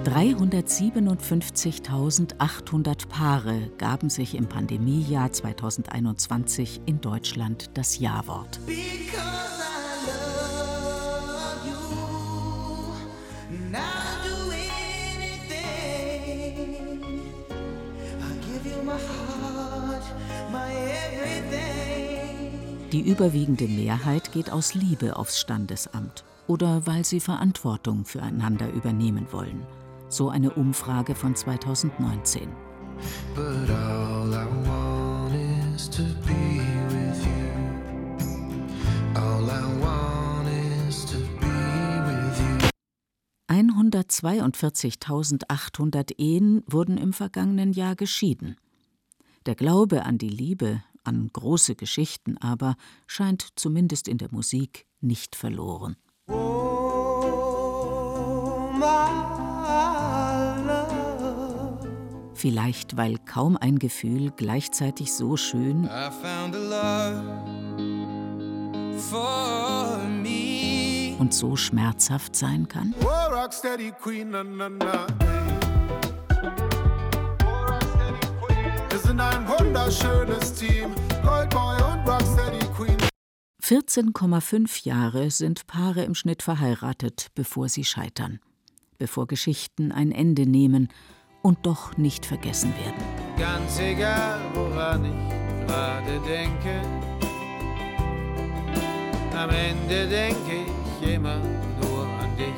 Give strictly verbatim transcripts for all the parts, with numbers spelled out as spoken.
dreihundertsiebenundfünfzigtausendachthundert Paare gaben sich im Pandemiejahr zweitausendeinundzwanzig in Deutschland das Ja-Wort. Die überwiegende Mehrheit geht aus Liebe aufs Standesamt oder weil sie Verantwortung füreinander übernehmen wollen. So eine Umfrage von zweitausendneunzehn. But all I want is to be with you. All I want is to be with you. hundertzweiundvierzigtausendachthundert Ehen wurden im vergangenen Jahr geschieden. Der Glaube an die Liebe, an große Geschichten aber, scheint zumindest in der Musik nicht verloren. Oh, my love. Vielleicht, weil kaum ein Gefühl gleichzeitig so schön I found a love for me. Und so schmerzhaft sein kann. Oh, rocksteady queen, na, na, na. Wir sind ein wunderschönes Team, Goldboy und Rocksteady Queen. vierzehn Komma fünf Jahre sind Paare im Schnitt verheiratet, bevor sie scheitern. Bevor Geschichten ein Ende nehmen und doch nicht vergessen werden. Ganz egal, woran ich gerade denke, am Ende denke ich immer nur an dich.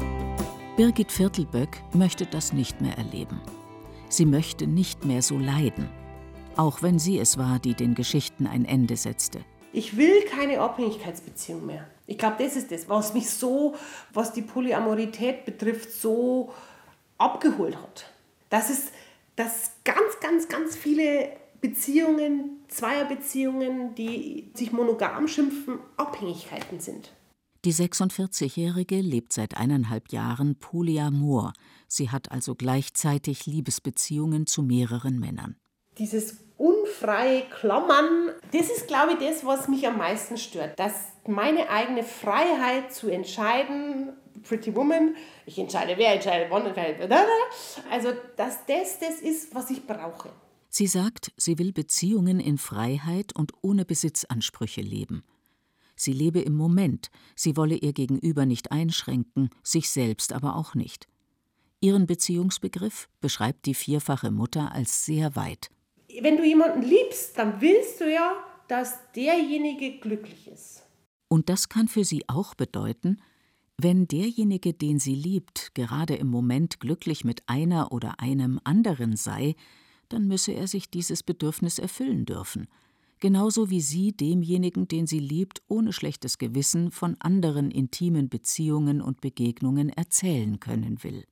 Birgit Viertelböck möchte das nicht mehr erleben. Sie möchte nicht mehr so leiden, auch wenn sie es war, die den Geschichten ein Ende setzte. Ich will keine Abhängigkeitsbeziehung mehr. Ich glaube, das ist das, was mich so, was die Polyamorität betrifft, so abgeholt hat. Das ist, dass ganz, ganz, ganz viele Beziehungen, Zweierbeziehungen, die sich monogam schimpfen, Abhängigkeiten sind. Die sechsundvierzigjährige lebt seit eineinhalb Jahren Polyamor. Sie hat also gleichzeitig Liebesbeziehungen zu mehreren Männern. Dieses unfreie Klammern, das ist, glaube ich, das, was mich am meisten stört. Dass meine eigene Freiheit zu entscheiden, Pretty Woman, ich entscheide, wer entscheidet, wann entscheidet, also dass das das ist, was ich brauche. Sie sagt, sie will Beziehungen in Freiheit und ohne Besitzansprüche leben. Sie lebe im Moment, sie wolle ihr Gegenüber nicht einschränken, sich selbst aber auch nicht. Ihren Beziehungsbegriff beschreibt die vierfache Mutter als sehr weit. Wenn du jemanden liebst, dann willst du ja, dass derjenige glücklich ist. Und das kann für sie auch bedeuten, wenn derjenige, den sie liebt, gerade im Moment glücklich mit einer oder einem anderen sei, dann müsse er sich dieses Bedürfnis erfüllen dürfen. Genauso wie sie demjenigen, den sie liebt, ohne schlechtes Gewissen von anderen intimen Beziehungen und Begegnungen erzählen können will.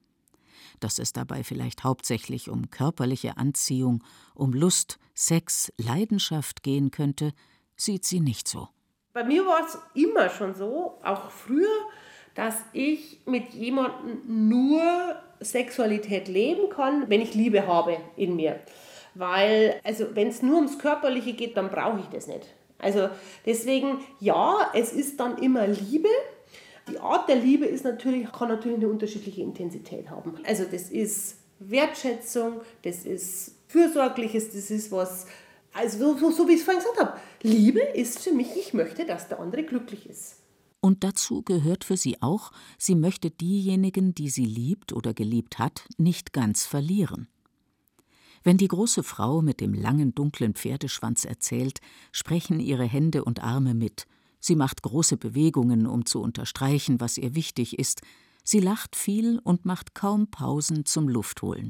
Dass es dabei vielleicht hauptsächlich um körperliche Anziehung, um Lust, Sex, Leidenschaft gehen könnte, sieht sie nicht so. Bei mir war es immer schon so, auch früher, dass ich mit jemandem nur Sexualität leben kann, wenn ich Liebe habe in mir. Weil, also wenn es nur ums Körperliche geht, dann brauche ich das nicht. Also deswegen, ja, es ist dann immer Liebe. Die Art der Liebe ist natürlich, kann natürlich eine unterschiedliche Intensität haben. Also das ist Wertschätzung, das ist Fürsorgliches, das ist was, also so, so wie ich es vorhin gesagt habe. Liebe ist für mich, ich möchte, dass der andere glücklich ist. Und dazu gehört für sie auch, sie möchte diejenigen, die sie liebt oder geliebt hat, nicht ganz verlieren. Wenn die große Frau mit dem langen, dunklen Pferdeschwanz erzählt, sprechen ihre Hände und Arme mit. Sie macht große Bewegungen, um zu unterstreichen, was ihr wichtig ist. Sie lacht viel und macht kaum Pausen zum Luftholen.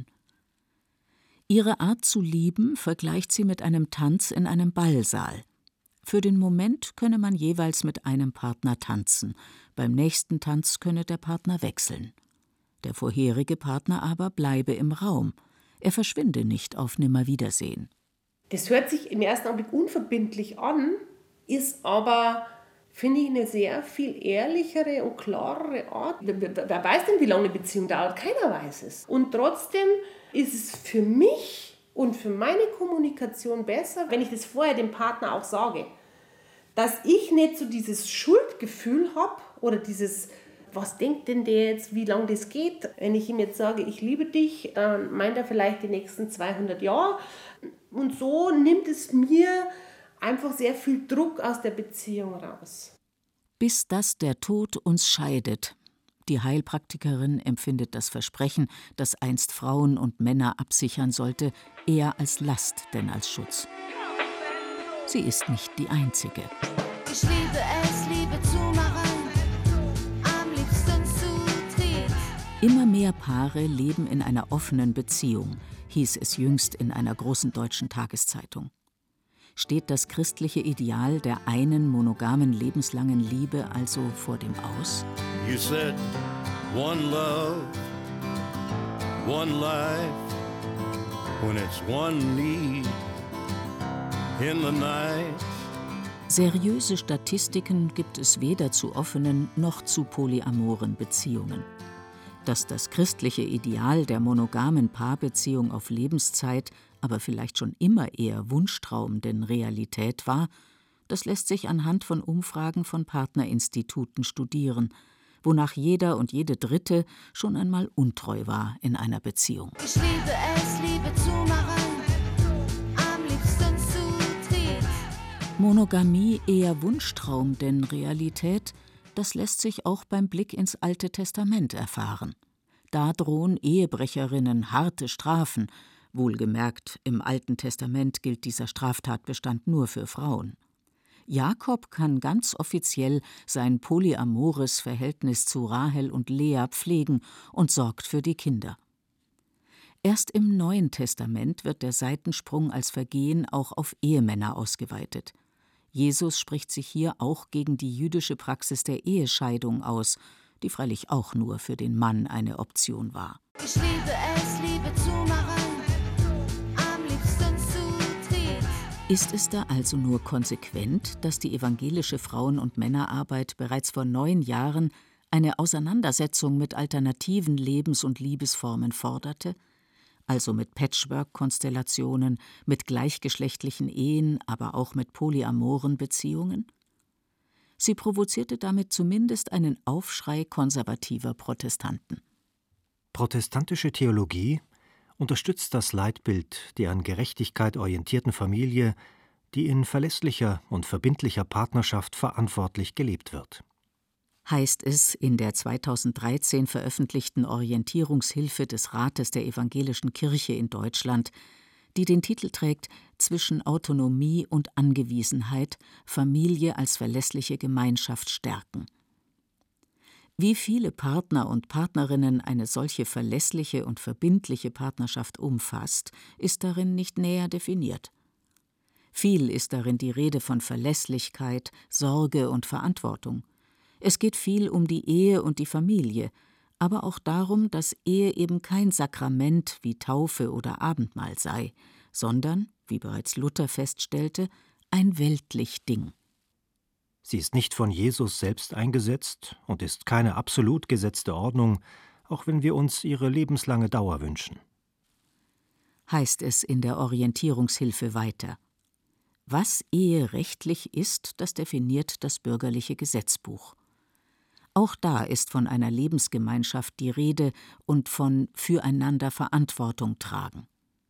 Ihre Art zu lieben vergleicht sie mit einem Tanz in einem Ballsaal. Für den Moment könne man jeweils mit einem Partner tanzen. Beim nächsten Tanz könne der Partner wechseln. Der vorherige Partner aber bleibe im Raum. Er verschwinde nicht auf Nimmerwiedersehen. Das hört sich im ersten Augenblick unverbindlich an, ist aber, finde ich, eine sehr viel ehrlichere und klarere Art. Wer, wer weiß denn, wie lange eine Beziehung dauert? Keiner weiß es. Und trotzdem ist es für mich und für meine Kommunikation besser, wenn ich das vorher dem Partner auch sage. Dass ich nicht so dieses Schuldgefühl habe oder dieses, was denkt denn der jetzt, wie lange das geht? Wenn ich ihm jetzt sage, ich liebe dich, dann meint er vielleicht die nächsten zweihundert Jahre. Und so nimmt es mir einfach sehr viel Druck aus der Beziehung raus. Bis dass der Tod uns scheidet. Die Heilpraktikerin empfindet das Versprechen, das einst Frauen und Männer absichern sollte, eher als Last denn als Schutz. Sie ist nicht die Einzige. Ich liebe es, Liebe zu machen, am liebsten zu dritt. Immer mehr Paare leben in einer offenen Beziehung, hieß es jüngst in einer großen deutschen Tageszeitung. Steht das christliche Ideal der einen monogamen lebenslangen Liebe also vor dem Aus? You said one love, one life, when it's one need in the night. Seriöse Statistiken gibt es weder zu offenen noch zu polyamoren Beziehungen. Dass das christliche Ideal der monogamen Paarbeziehung auf Lebenszeit aber vielleicht schon immer eher Wunschtraum denn Realität war, das lässt sich anhand von Umfragen von Partnerinstituten studieren, wonach jeder und jede Dritte schon einmal untreu war in einer Beziehung. Ich liebe es, Liebe zu machen, am liebsten zu dritt. Monogamie eher Wunschtraum denn Realität, das lässt sich auch beim Blick ins Alte Testament erfahren. Da drohen Ehebrecherinnen harte Strafen. Wohlgemerkt, im Alten Testament gilt dieser Straftatbestand nur für Frauen. Jakob kann ganz offiziell sein polyamores Verhältnis zu Rahel und Lea pflegen und sorgt für die Kinder. Erst im Neuen Testament wird der Seitensprung als Vergehen auch auf Ehemänner ausgeweitet. Jesus spricht sich hier auch gegen die jüdische Praxis der Ehescheidung aus, die freilich auch nur für den Mann eine Option war. Ich liebe es, Liebe zu machen, am liebsten zu dritt. Ist es da also nur konsequent, dass die evangelische Frauen- und Männerarbeit bereits vor neun Jahren eine Auseinandersetzung mit alternativen Lebens- und Liebesformen forderte? Also mit Patchwork-Konstellationen, mit gleichgeschlechtlichen Ehen, aber auch mit polyamoren Beziehungen? Sie provozierte damit zumindest einen Aufschrei konservativer Protestanten. Protestantische Theologie unterstützt das Leitbild der an Gerechtigkeit orientierten Familie, die in verlässlicher und verbindlicher Partnerschaft verantwortlich gelebt wird. Heißt es in der zweitausenddreizehn veröffentlichten Orientierungshilfe des Rates der Evangelischen Kirche in Deutschland, die den Titel trägt »Zwischen Autonomie und Angewiesenheit – Familie als verlässliche Gemeinschaft stärken«. Wie viele Partner und Partnerinnen eine solche verlässliche und verbindliche Partnerschaft umfasst, ist darin nicht näher definiert. Viel ist darin die Rede von Verlässlichkeit, Sorge und Verantwortung. Es geht viel um die Ehe und die Familie, aber auch darum, dass Ehe eben kein Sakrament wie Taufe oder Abendmahl sei, sondern, wie bereits Luther feststellte, ein weltlich Ding. Sie ist nicht von Jesus selbst eingesetzt und ist keine absolut gesetzte Ordnung, auch wenn wir uns ihre lebenslange Dauer wünschen. Heißt es in der Orientierungshilfe weiter. Was Ehe rechtlich ist, das definiert das bürgerliche Gesetzbuch. Auch da ist von einer Lebensgemeinschaft die Rede und von füreinander Verantwortung tragen.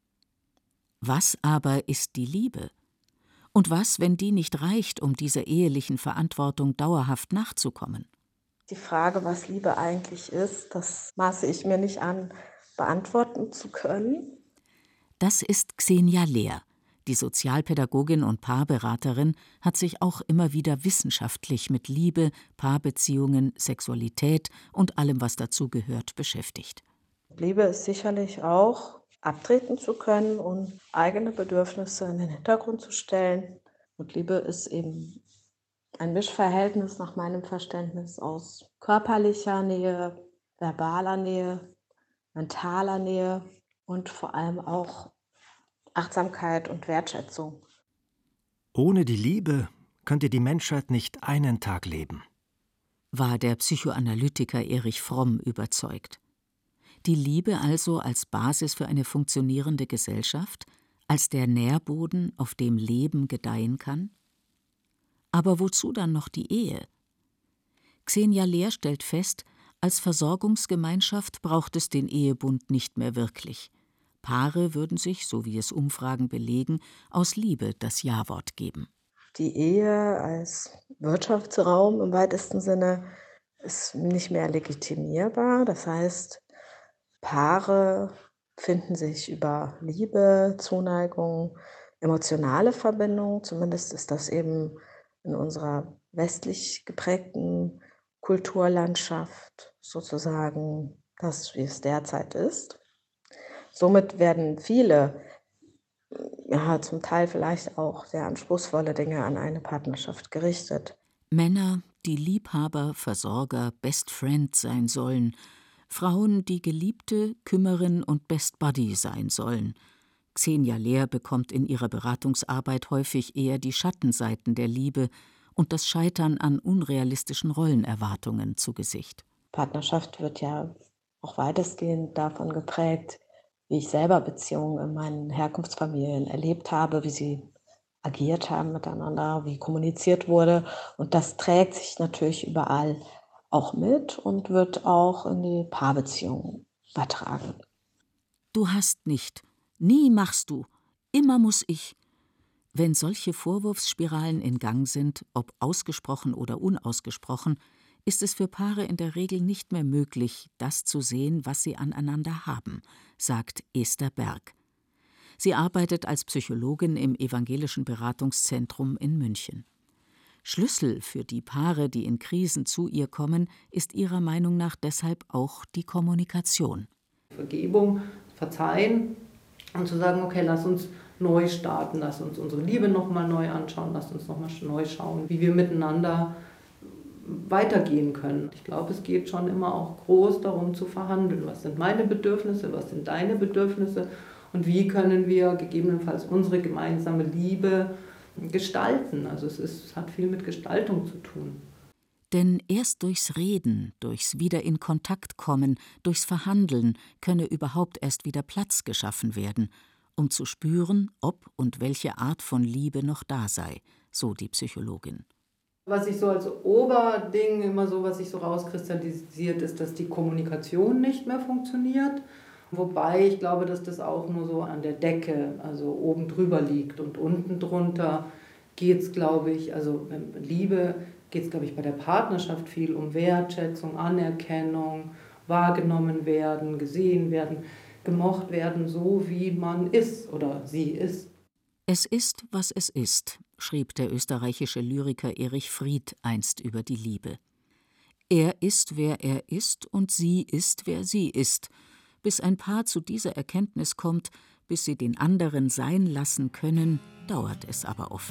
Was aber ist die Liebe? Und was, wenn die nicht reicht, um dieser ehelichen Verantwortung dauerhaft nachzukommen? Die Frage, was Liebe eigentlich ist, das maße ich mir nicht an, beantworten zu können. Das ist Xenia Lehr. Die Sozialpädagogin und Paarberaterin hat sich auch immer wieder wissenschaftlich mit Liebe, Paarbeziehungen, Sexualität und allem, was dazu gehört, beschäftigt. Liebe ist sicherlich auch, abtreten zu können und eigene Bedürfnisse in den Hintergrund zu stellen. Und Liebe ist eben ein Mischverhältnis nach meinem Verständnis aus körperlicher Nähe, verbaler Nähe, mentaler Nähe und vor allem auch Achtsamkeit und Wertschätzung. Ohne die Liebe könnte die Menschheit nicht einen Tag leben, war der Psychoanalytiker Erich Fromm überzeugt. Die Liebe also als Basis für eine funktionierende Gesellschaft, als der Nährboden, auf dem Leben gedeihen kann? Aber wozu dann noch die Ehe? Xenia Lehr stellt fest, Als Versorgungsgemeinschaft braucht es den Ehebund nicht mehr wirklich. Paare würden sich, so wie es Umfragen belegen, aus Liebe das Ja-Wort geben. Die Ehe als Wirtschaftsraum im weitesten Sinne ist nicht mehr legitimierbar. Das heißt, Paare finden sich über Liebe, Zuneigung, emotionale Verbindung. Zumindest ist das eben in unserer westlich geprägten Kulturlandschaft sozusagen das, wie es derzeit ist. Somit werden viele, ja, zum Teil vielleicht auch sehr anspruchsvolle Dinge an eine Partnerschaft gerichtet. Männer, die Liebhaber, Versorger, Best Friend sein sollen, Frauen, die Geliebte, Kümmerin und Best Buddy sein sollen. Xenia Lehr bekommt in ihrer Beratungsarbeit häufig eher die Schattenseiten der Liebe und das Scheitern an unrealistischen Rollenerwartungen zu Gesicht. Partnerschaft wird ja auch weitestgehend davon geprägt, wie ich selber Beziehungen in meinen Herkunftsfamilien erlebt habe, wie sie agiert haben miteinander, wie kommuniziert wurde. Und das trägt sich natürlich überall auch mit und wird auch in die Paarbeziehungen übertragen. Du hast nicht, nie machst du, immer muss ich. Wenn solche Vorwurfsspiralen in Gang sind, ob ausgesprochen oder unausgesprochen, ist es für Paare in der Regel nicht mehr möglich, das zu sehen, was sie aneinander haben, sagt Esther Berg. Sie arbeitet als Psychologin im Evangelischen Beratungszentrum in München. Schlüssel für die Paare, die in Krisen zu ihr kommen, ist ihrer Meinung nach deshalb auch die Kommunikation. Vergebung, Verzeihen und zu sagen, okay, lass uns neu starten, lass uns unsere Liebe nochmal neu anschauen, lass uns nochmal neu schauen, wie wir miteinander weitergehen können. Ich glaube, es geht schon immer auch groß darum zu verhandeln. Was sind meine Bedürfnisse, was sind deine Bedürfnisse und wie können wir gegebenenfalls unsere gemeinsame Liebe gestalten. Also es, ist, es hat viel mit Gestaltung zu tun. Denn erst durchs Reden, durchs Wieder in Kontakt kommen, durchs Verhandeln könne überhaupt erst wieder Platz geschaffen werden, um zu spüren, ob und welche Art von Liebe noch da sei, so die Psychologin. Was ich so als Oberding immer so, was sich so rauskristallisiert, ist, dass die Kommunikation nicht mehr funktioniert. Wobei ich glaube, dass das auch nur so an der Decke, also oben drüber liegt. Und unten drunter geht es, glaube ich, also Liebe geht es, glaube ich, bei der Partnerschaft viel um Wertschätzung, Anerkennung, wahrgenommen werden, gesehen werden, gemocht werden, so wie man ist oder sie ist. Es ist, was es ist, schrieb der österreichische Lyriker Erich Fried einst über die Liebe. Er ist, wer er ist, und sie ist, wer sie ist. Bis ein Paar zu dieser Erkenntnis kommt, bis sie den anderen sein lassen können, dauert es aber oft.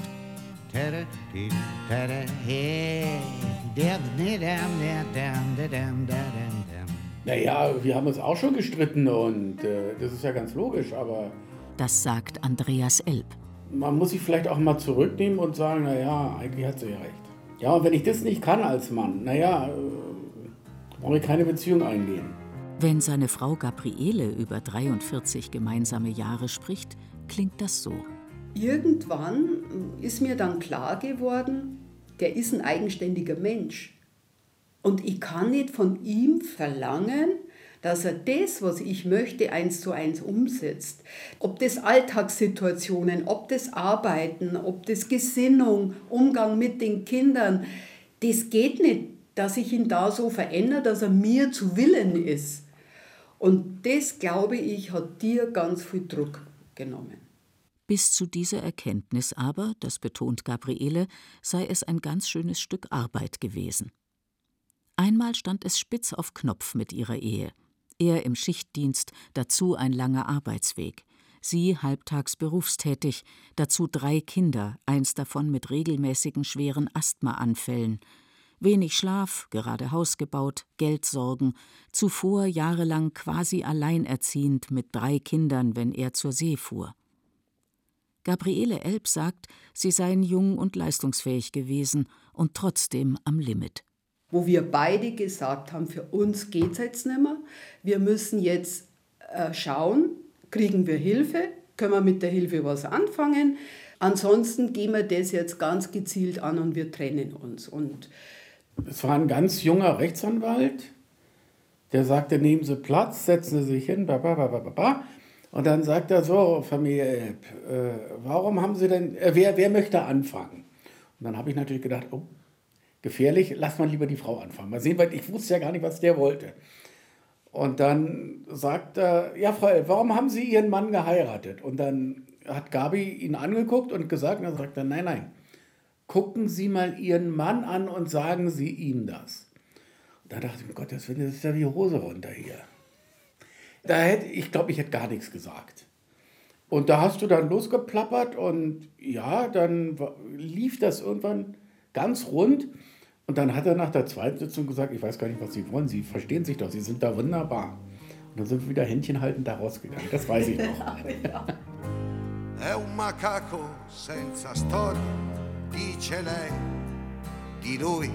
Naja, wir haben uns auch schon gestritten und äh, das ist ja ganz logisch, aber... Das sagt Andreas Elb. Man muss sich vielleicht auch mal zurücknehmen und sagen, naja, eigentlich hat sie ja recht. Ja, und wenn ich das nicht kann als Mann, naja, äh, brauche ich keine Beziehung eingehen. Wenn seine Frau Gabriele über dreiundvierzig gemeinsame Jahre spricht, klingt das so. Irgendwann ist mir dann klar geworden, der ist ein eigenständiger Mensch. Und ich kann nicht von ihm verlangen, dass er das, was ich möchte, eins zu eins umsetzt. Ob das Alltagssituationen, ob das Arbeiten, ob das Gesinnung, Umgang mit den Kindern, das geht nicht, dass ich ihn da so verändere, dass er mir zu Willen ist. Und das, glaube ich, hat dir ganz viel Druck genommen. Bis zu dieser Erkenntnis aber, das betont Gabriele, sei es ein ganz schönes Stück Arbeit gewesen. Einmal stand es spitz auf Knopf mit ihrer Ehe. Er im Schichtdienst, dazu ein langer Arbeitsweg. Sie halbtags berufstätig, dazu drei Kinder, eins davon mit regelmäßigen schweren Asthmaanfällen. Wenig Schlaf, gerade Haus gebaut, Geldsorgen, zuvor jahrelang quasi alleinerziehend mit drei Kindern, wenn er zur See fuhr. Gabriele Elb sagt, sie seien jung und leistungsfähig gewesen und trotzdem am Limit. Wo wir beide gesagt haben, für uns geht es jetzt nicht mehr. Wir müssen jetzt äh, schauen, kriegen wir Hilfe, können wir mit der Hilfe was anfangen. Ansonsten gehen wir das jetzt ganz gezielt an und wir trennen uns. Und es war ein ganz junger Rechtsanwalt, Der sagte, nehmen Sie Platz, setzen Sie sich hin, bababababa. Und dann sagt er so, Familie Elb, äh, warum haben Sie denn, äh, wer, wer möchte anfangen? Und dann habe ich natürlich gedacht, oh, gefährlich, lass mal lieber die Frau anfangen. Mal sehen, weil ich wusste ja gar nicht, was der wollte. Und dann sagt er, ja Frau Elb, warum haben Sie Ihren Mann geheiratet? Und dann hat Gabi ihn angeguckt und gesagt, und dann sagt er, nein, nein, gucken Sie mal Ihren Mann an und sagen Sie ihm das. Und da dachte ich, um Gottes Willen, das ist ja die Hose runter hier. Da hätte, ich glaube, ich hätte gar nichts gesagt. Und da hast du dann losgeplappert und ja, dann lief das irgendwann ganz rund. Und dann hat er nach der zweiten Sitzung gesagt, ich weiß gar nicht, was Sie wollen, Sie verstehen sich doch, Sie sind da wunderbar. Und dann sind wir wieder Händchen haltend da rausgegangen, das weiß ich noch. È un macaco senza storia, dice lei, di lui.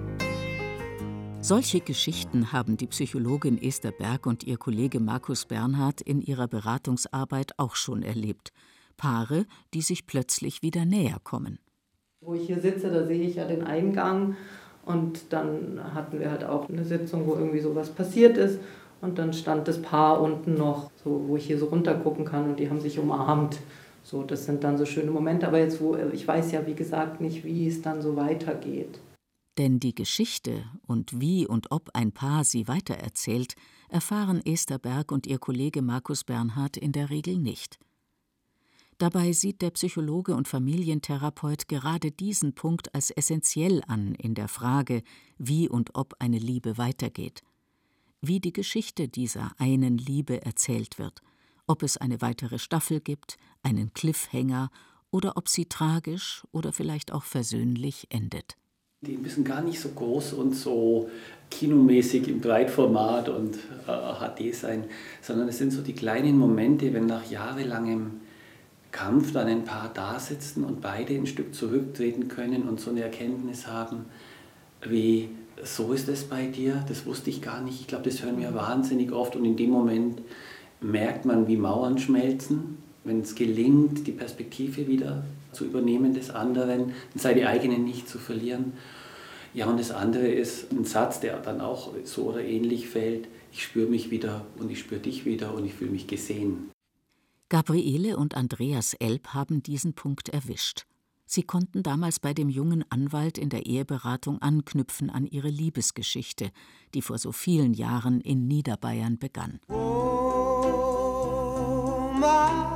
Solche Geschichten haben die Psychologin Esther Berg und ihr Kollege Markus Bernhard in ihrer Beratungsarbeit auch schon erlebt. Paare, die sich plötzlich wieder näher kommen. Wo ich hier sitze, da sehe ich ja den Eingang und dann hatten wir halt auch eine Sitzung, wo irgendwie sowas passiert ist und dann stand das Paar unten noch, so, wo ich hier so runter gucken kann und die haben sich umarmt. So, das sind dann so schöne Momente, aber jetzt, wo ich weiß ja, wie gesagt, nicht, wie es dann so weitergeht. Denn die Geschichte und wie und ob ein Paar sie weitererzählt, erfahren Esther Berg und ihr Kollege Markus Bernhard in der Regel nicht. Dabei sieht der Psychologe und Familientherapeut gerade diesen Punkt als essentiell an in der Frage, wie und ob eine Liebe weitergeht. Wie die Geschichte dieser einen Liebe erzählt wird, ob es eine weitere Staffel gibt, einen Cliffhanger oder ob sie tragisch oder vielleicht auch versöhnlich endet. Die müssen gar nicht so groß und so kinomäßig im Breitformat und äh, H D sein, sondern es sind so die kleinen Momente, wenn nach jahrelangem Kampf dann ein Paar da sitzen und beide ein Stück zurücktreten können und so eine Erkenntnis haben, wie, so ist es bei dir, das wusste ich gar nicht. Ich glaube, das hören wir wahnsinnig oft und in dem Moment merkt man, wie Mauern schmelzen, wenn es gelingt, die Perspektive wieder zu übernehmen des anderen und seine eigene nicht zu verlieren. Ja, und das andere ist ein Satz, der dann auch so oder ähnlich fällt, ich spüre mich wieder und ich spüre dich wieder und ich fühle mich gesehen. Gabriele und Andreas Elb haben diesen Punkt erwischt. Sie konnten damals bei dem jungen Anwalt in der Eheberatung anknüpfen an ihre Liebesgeschichte, die vor so vielen Jahren in Niederbayern begann. Oh, my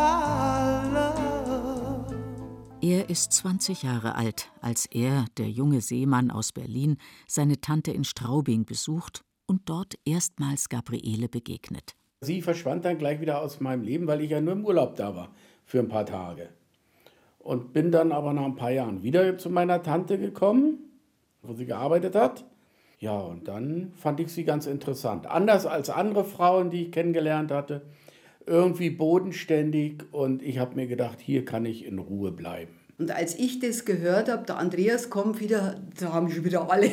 love. Er ist zwanzig Jahre alt, als er, der junge Seemann aus Berlin, seine Tante in Straubing besucht und dort erstmals Gabriele begegnet. Sie verschwand dann gleich wieder aus meinem Leben, weil ich ja nur im Urlaub da war, für ein paar Tage. Und bin dann aber nach ein paar Jahren wieder zu meiner Tante gekommen, wo sie gearbeitet hat. Ja, und dann fand ich sie ganz interessant. Anders als andere Frauen, die ich kennengelernt hatte. Irgendwie bodenständig und ich habe mir gedacht, hier kann ich in Ruhe bleiben. Und als ich das gehört habe, der Andreas kommt wieder, da haben schon wieder alle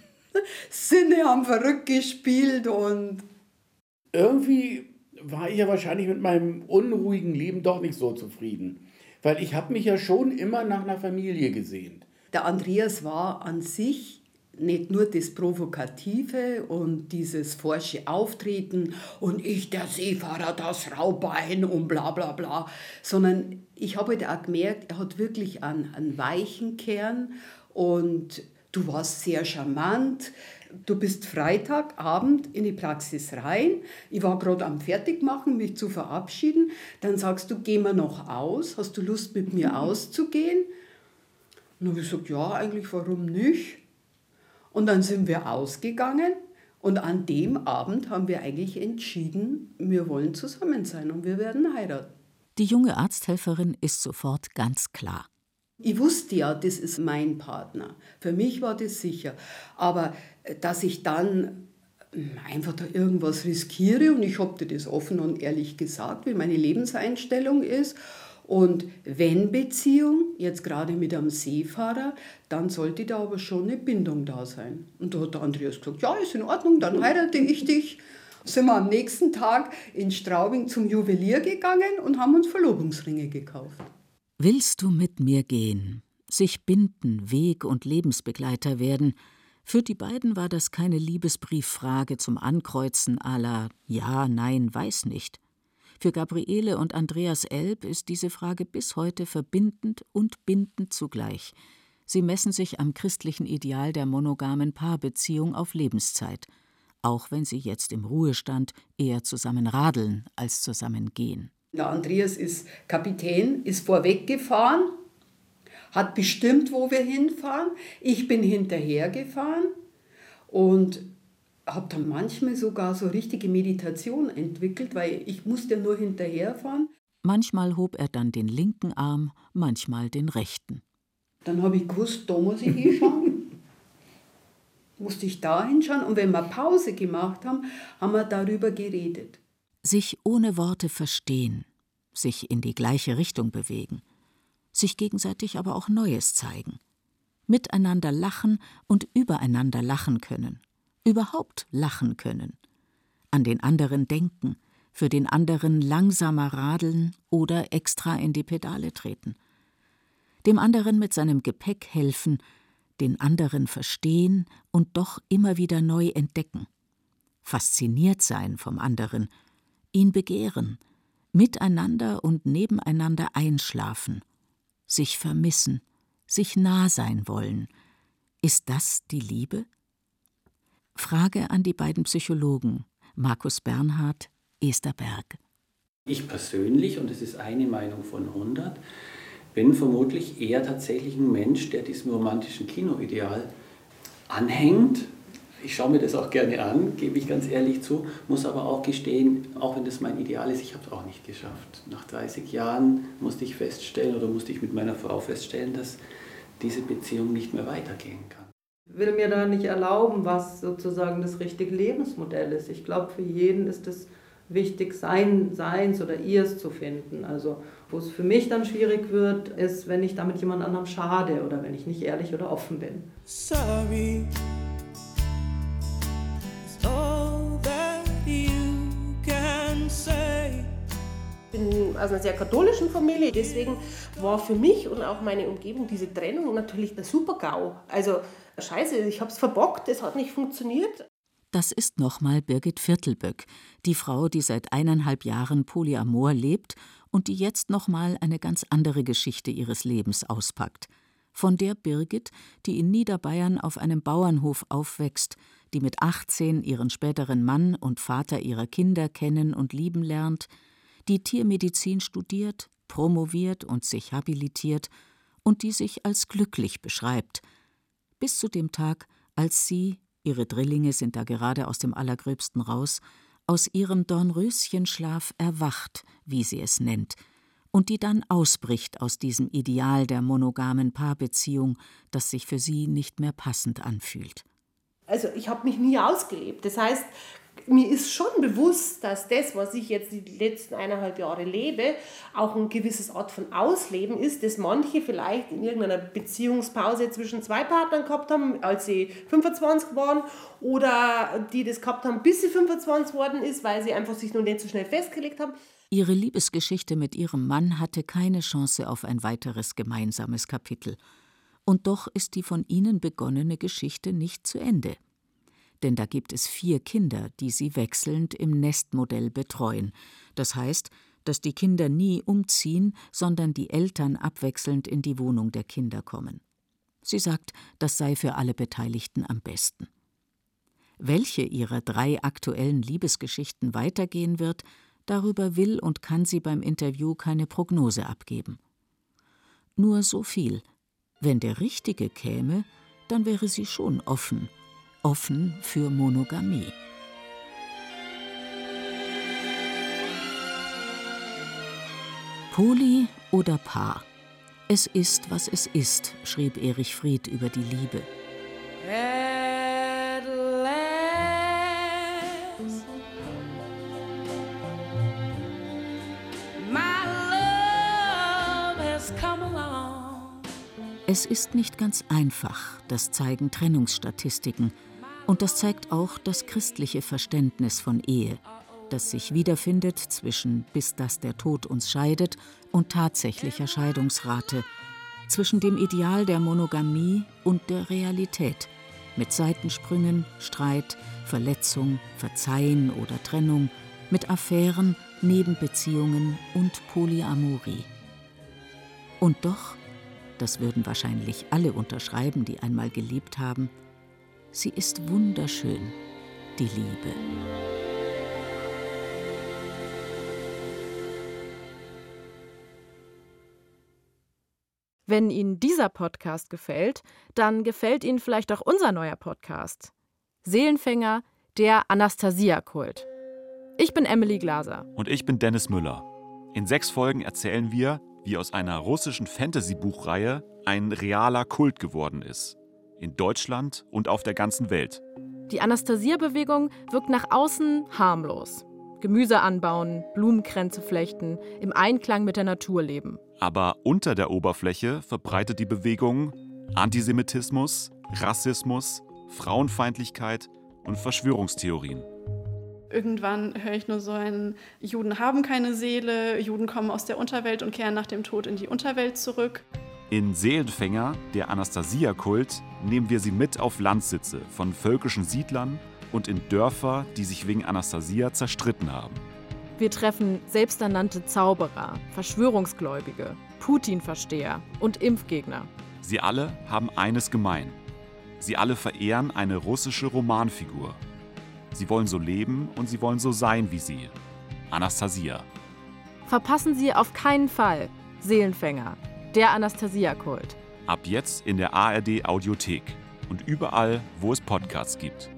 Sinne haben verrückt gespielt und irgendwie war ich ja wahrscheinlich mit meinem unruhigen Leben doch nicht so zufrieden. Weil ich habe mich ja schon immer nach einer Familie gesehnt. Der Andreas war an sich nicht nur das Provokative und dieses forsche Auftreten und ich, der Seefahrer, das Raubein und bla bla bla, sondern ich habe halt auch gemerkt, er hat wirklich einen, einen weichen Kern und du warst sehr charmant. Du bist Freitagabend in die Praxis rein. Ich war gerade am Fertigmachen, mich zu verabschieden. Dann sagst du, gehen wir noch aus? Hast du Lust, mit mir auszugehen? Und dann habe ich gesagt, ja, eigentlich, warum nicht? Und dann sind wir ausgegangen. Und an dem Abend haben wir eigentlich entschieden, wir wollen zusammen sein und wir werden heiraten. Die junge Arzthelferin ist sofort ganz klar. Ich wusste ja, das ist mein Partner. Für mich war das sicher. Aber dass ich dann einfach da irgendwas riskiere, und ich habe dir das offen und ehrlich gesagt, wie meine Lebenseinstellung ist. Und wenn Beziehung, jetzt gerade mit einem Seefahrer, dann sollte da aber schon eine Bindung da sein. Und da hat der Andreas gesagt, ja, ist in Ordnung, dann heirate ich dich. Sind wir am nächsten Tag in Straubing zum Juwelier gegangen und haben uns Verlobungsringe gekauft. Willst du mit mir gehen, sich binden, Weg- und Lebensbegleiter werden, Für die beiden war das keine Liebesbrieffrage zum Ankreuzen à la Ja, Nein, weiß nicht. Für Gabriele und Andreas Elb ist diese Frage bis heute verbindend und bindend zugleich. Sie messen sich am christlichen Ideal der monogamen Paarbeziehung auf Lebenszeit, auch wenn sie jetzt im Ruhestand eher zusammen radeln als zusammen gehen. Der Andreas ist Kapitän, ist vorweggefahren, hat bestimmt, wo wir hinfahren. Ich bin hinterhergefahren und habe dann manchmal sogar so richtige Meditation entwickelt, weil ich musste nur hinterherfahren. Manchmal hob er dann den linken Arm, manchmal den rechten. Dann habe ich gewusst, da muss ich hinschauen. Musste ich da hinschauen. Und wenn wir Pause gemacht haben, haben wir darüber geredet. Sich ohne Worte verstehen, sich in die gleiche Richtung bewegen, sich gegenseitig aber auch Neues zeigen, miteinander lachen und übereinander lachen können, überhaupt lachen können, an den anderen denken, für den anderen langsamer radeln oder extra in die Pedale treten, dem anderen mit seinem Gepäck helfen, den anderen verstehen und doch immer wieder neu entdecken, fasziniert sein vom anderen, ihn begehren, miteinander und nebeneinander einschlafen, sich vermissen, sich nah sein wollen. Ist das die Liebe? Frage an die beiden Psychologen, Markus Bernhard, Esther Berg. Ich persönlich, und es ist eine Meinung von hundert, bin vermutlich eher tatsächlich ein Mensch, der diesem romantischen Kinoideal anhängt. Ich schaue mir das auch gerne an, gebe ich ganz ehrlich zu, muss aber auch gestehen, auch wenn das mein Ideal ist, ich habe es auch nicht geschafft. Nach dreißig Jahren musste ich feststellen oder musste ich mit meiner Frau feststellen, dass diese Beziehung nicht mehr weitergehen kann. Ich will mir da nicht erlauben, was sozusagen das richtige Lebensmodell ist. Ich glaube, für jeden ist es wichtig, sein, seins oder ihrs zu finden. Also wo es für mich dann schwierig wird, ist, wenn ich damit jemand anderem schade oder wenn ich nicht ehrlich oder offen bin. Sorry. Ich bin aus einer sehr katholischen Familie, deswegen war für mich und auch meine Umgebung diese Trennung natürlich der Super-GAU. Also scheiße, ich hab's verbockt, es hat nicht funktioniert. Das ist nochmal Birgit Viertelböck, die Frau, die seit eineinhalb Jahren Polyamor lebt und die jetzt nochmal eine ganz andere Geschichte ihres Lebens auspackt. Von der Birgit, die in Niederbayern auf einem Bauernhof aufwächst, die mit achtzehn ihren späteren Mann und Vater ihrer Kinder kennen und lieben lernt, die Tiermedizin studiert, promoviert und sich habilitiert und die sich als glücklich beschreibt. Bis zu dem Tag, als sie, ihre Drillinge sind da gerade aus dem Allergröbsten raus, aus ihrem Dornröschenschlaf erwacht, wie sie es nennt, und die dann ausbricht aus diesem Ideal der monogamen Paarbeziehung, das sich für sie nicht mehr passend anfühlt. Also ich habe mich nie ausgelebt. Das heißt, mir ist schon bewusst, dass das, was ich jetzt die letzten eineinhalb Jahre lebe, auch ein gewisses Art von Ausleben ist, das manche vielleicht in irgendeiner Beziehungspause zwischen zwei Partnern gehabt haben, als sie fünfundzwanzig waren, oder die das gehabt haben, bis sie fünfundzwanzig worden ist, weil sie einfach sich noch nicht so schnell festgelegt haben. Ihre Liebesgeschichte mit ihrem Mann hatte keine Chance auf ein weiteres gemeinsames Kapitel. Und doch ist die von ihnen begonnene Geschichte nicht zu Ende. Denn da gibt es vier Kinder, die sie wechselnd im Nestmodell betreuen. Das heißt, dass die Kinder nie umziehen, sondern die Eltern abwechselnd in die Wohnung der Kinder kommen. Sie sagt, das sei für alle Beteiligten am besten. Welche ihrer drei aktuellen Liebesgeschichten weitergehen wird, darüber will und kann sie beim Interview keine Prognose abgeben. Nur so viel: Wenn der Richtige käme, dann wäre sie schon offen, offen für Monogamie. Poly oder Paar? Es ist, was es ist, schrieb Erich Fried über die Liebe. At last, my love has come along. Es ist nicht ganz einfach, das zeigen Trennungsstatistiken. Und das zeigt auch das christliche Verständnis von Ehe, das sich wiederfindet zwischen bis dass der Tod uns scheidet und tatsächlicher Scheidungsrate, zwischen dem Ideal der Monogamie und der Realität, Mit Seitensprüngen, Streit, Verletzung, Verzeihen oder Trennung, mit Affären, Nebenbeziehungen und Polyamorie. Und doch, das würden wahrscheinlich alle unterschreiben, die einmal geliebt haben, sie ist wunderschön, die Liebe. Wenn Ihnen dieser Podcast gefällt, dann gefällt Ihnen vielleicht auch unser neuer Podcast. Seelenfänger, der Anastasia-Kult. Ich bin Emily Glaser. Und ich bin Dennis Müller. In sechs Folgen erzählen wir, wie aus einer russischen Fantasy-Buchreihe ein realer Kult geworden ist. In Deutschland und auf der ganzen Welt. Die Anastasia-Bewegung wirkt nach außen harmlos. Gemüse anbauen, Blumenkränze flechten, im Einklang mit der Natur leben. Aber unter der Oberfläche verbreitet die Bewegung Antisemitismus, Rassismus, Frauenfeindlichkeit und Verschwörungstheorien. Irgendwann höre ich nur so ein, Juden haben keine Seele, Juden kommen aus der Unterwelt und kehren nach dem Tod in die Unterwelt zurück. In Seelenfänger, der Anastasia-Kult, nehmen wir sie mit auf Landsitze von völkischen Siedlern und in Dörfer, die sich wegen Anastasia zerstritten haben. Wir treffen selbsternannte Zauberer, Verschwörungsgläubige, Putin-Versteher und Impfgegner. Sie alle haben eines gemein. Sie alle verehren eine russische Romanfigur. Sie wollen so leben und sie wollen so sein wie sie. Anastasia. Verpassen Sie auf keinen Fall Seelenfänger, der Anastasia-Kult. Ab jetzt in der A R D Audiothek und überall, wo es Podcasts gibt.